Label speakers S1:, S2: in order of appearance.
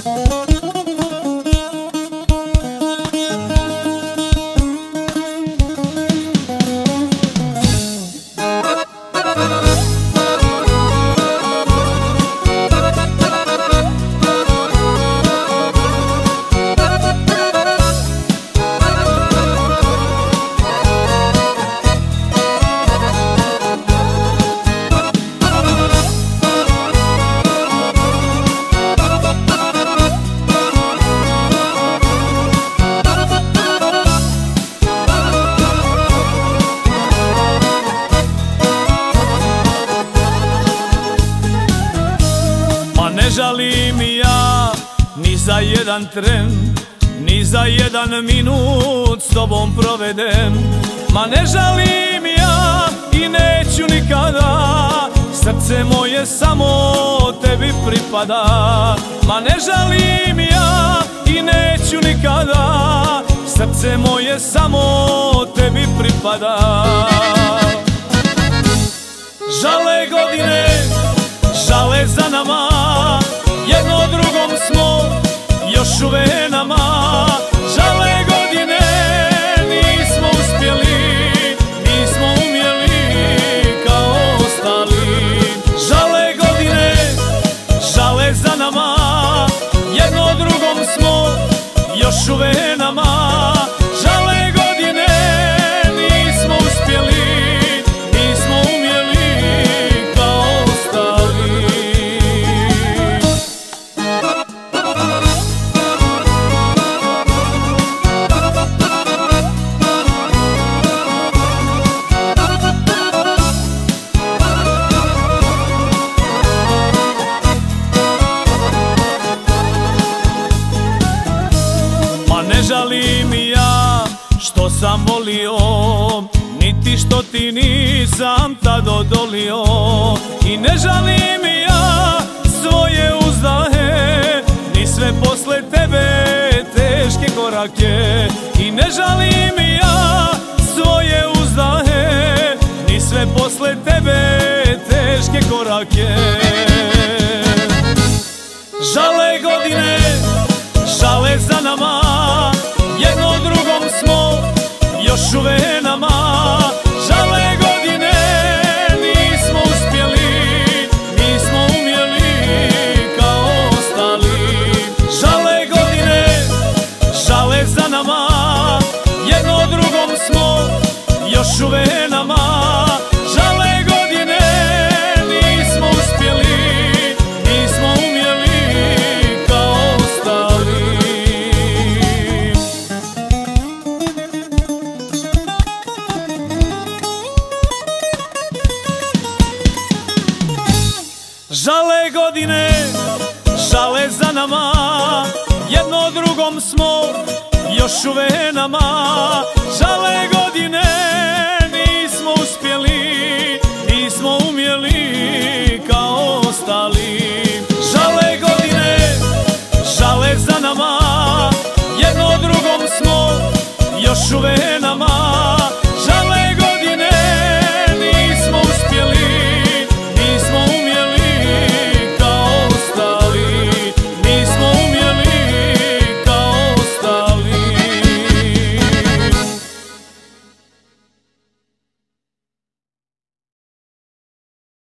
S1: Ne žalim ja ni za jedan tren, ni za jedan minut s tobom proveden. Ma ne žalim ja i neću nikada, srce moje samo tebi pripada. Ma ne žalim ja i neću nikada, srce moje samo tebi pripada. Žale godine, žale za nama, jedno drugom smo još u venama. Žale godine, nismo uspjeli, nismo umjeli kao ostali. Žale godine, žale za nama, jedno drugom smo još u venama. Žale godine, nismo uspjeli, nismo umjeli kao ostali. Ne žalim ja što sam volio, niti što ti nisam tad odolio. I ne žalim ja svoje uzdahe, ni sve posle tebe teške korake. I ne žalim ja svoje uzdahe, ni sve posle tebe teške korake. Žale godine, žale za nama, jedno drugom smo još u venama. Žale godine, nismo uspjeli, nismo umjeli kao ostali. Žale godine, žale za nama, jedno drugom smo još u venama. Žale godine, nismo uspjeli, nismo umjeli kao ostali. Žale godine, žale za nama, jedno drugom smo još u venama. Žale godine, nismo uspjeli, nismo umjeli